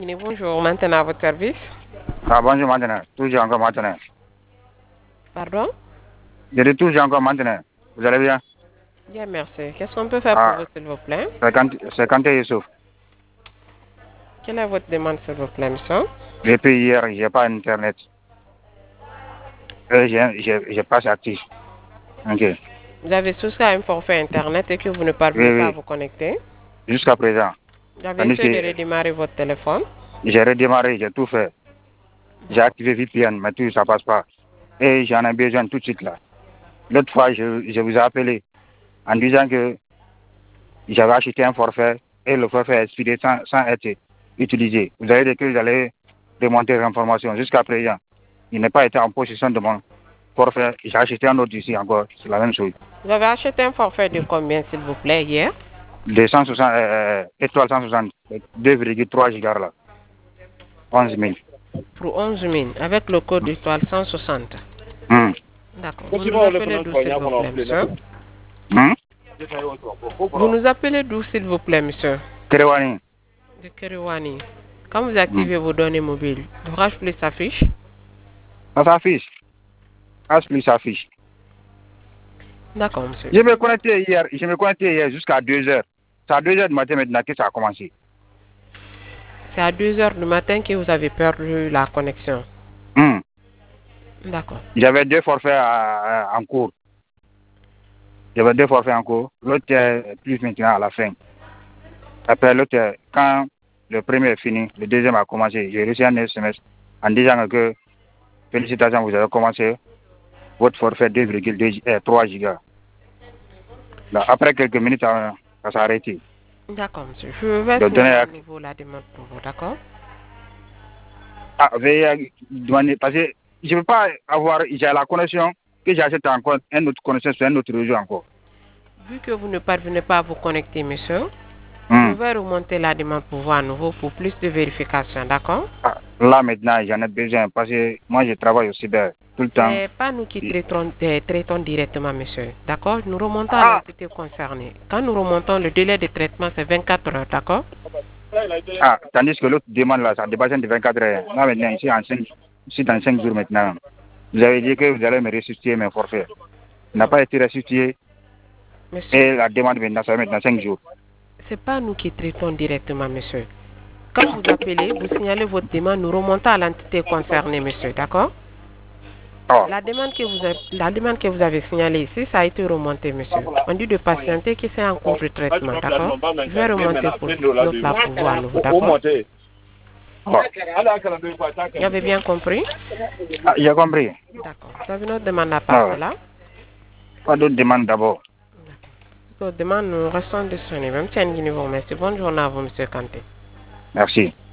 Bonjour, maintenant à votre service. Ah, bonjour maintenant. Toujours encore maintenant. Pardon? Je dis toujours encore maintenant. Vous allez bien? Bien, merci. Qu'est-ce qu'on peut faire pour vous, Ah, s'il vous plaît? c'est Kanté Youssouf. Quelle est votre demande, s'il vous plaît, monsieur? Depuis hier, j'ai pas Internet. J'ai pas actif. Ok. Vous avez souscrit à un forfait Internet et que vous ne Oui, parvenez pas à oui. vous connecter. Jusqu'à présent. Vous avez Tandis essayé de que redémarrer votre téléphone. j'ai redémarré, j'ai tout fait. J'ai D'accord. activé VPN, mais tout ça passe pas. Et j'en ai besoin tout de suite là. L'autre fois, je vous ai appelé en disant que j'avais acheté un forfait et le forfait est expiré sans être utilisé. Vous avez dit que vous allez remonter l'information. Jusqu'à présent, il n'est pas été en possession de mon forfait. J'ai acheté un autre ici encore. C'est la même chose. Vous avez acheté un forfait de combien, s'il vous plaît, hier? De 160, étoile 160, 2,3 gigas là. 11 000. Pour 11 000, avec le code étoile 160. Hum. D'accord. Vous nous appelez d'où, s'il vous plaît, monsieur? Hum? Vous nous appelez d'où, s'il vous plaît, monsieur? Kerewani. De Keriwani. Quand vous Hum. activez vos données mobiles, l'ouvrage plus s'affiche. Ça s'affiche. As plus s'affiche. D'accord, monsieur. Je me connectais hier jusqu'à 2 heures. C'est à 2 heures du matin maintenant que ça a commencé. C'est à 2 heures du matin que vous avez perdu la connexion. Hum. D'accord. J'avais deux forfaits en cours. J'avais deux forfaits en cours. L'autre est plus maintenant à la fin. Après l'autre, quand le premier est fini, le deuxième a commencé. J'ai reçu un SMS en disant que félicitations, vous avez commencé votre forfait 2,3 gigas. Là, après quelques minutes, ça s'est arrêté. D'accord, monsieur. Je vais De donner signaler à à... nouveau la demande pour vous, d'accord? Ah, veuillez demander, parce que je ne peux pas avoir, j'ai la connexion, que j'achète encore une autre connexion sur un autre réseau encore. Vu que vous ne parvenez pas à vous connecter, monsieur, je Hum. vais remonter la demande pour vous à nouveau pour plus de vérification, d'accord? Ah, là maintenant, j'en ai besoin parce que moi je travaille au cyber tout le temps. C'est pas nous qui traitons directement, monsieur, d'accord? Nous remontons à Ah, l'entité concernée. Quand nous remontons, le délai de traitement, c'est 24 heures, d'accord? ah, tandis que l'autre demande là, ça dépasse de 24 heures. Là maintenant, ici dans 5 jours maintenant. Vous avez dit que vous allez me restituer mes forfaits. Il n'a pas été restitué Monsieur, et la demande maintenant, ça va maintenant 5 jours. c'est pas nous qui traitons directement, monsieur. Quand vous appelez, vous signalez votre demande, nous remontons à l'entité concernée, monsieur, d'accord? Oh, La demande que vous avez signalée ici, ça a été remonté, monsieur. On dit de patienter que c'est en cours de traitement, d'accord? Je vais remonter pour l'autre là pour vous à nouveau, d'accord? oh. Vous avez bien compris? Ah, j'ai compris. D'accord. Vous avez notre demande à Ah, passer là? pas d'autres demandes d'abord. D'autres demandes, nous restons disponibles. Même si vous remercie. Bonne journée à vous, monsieur Kanté. Merci.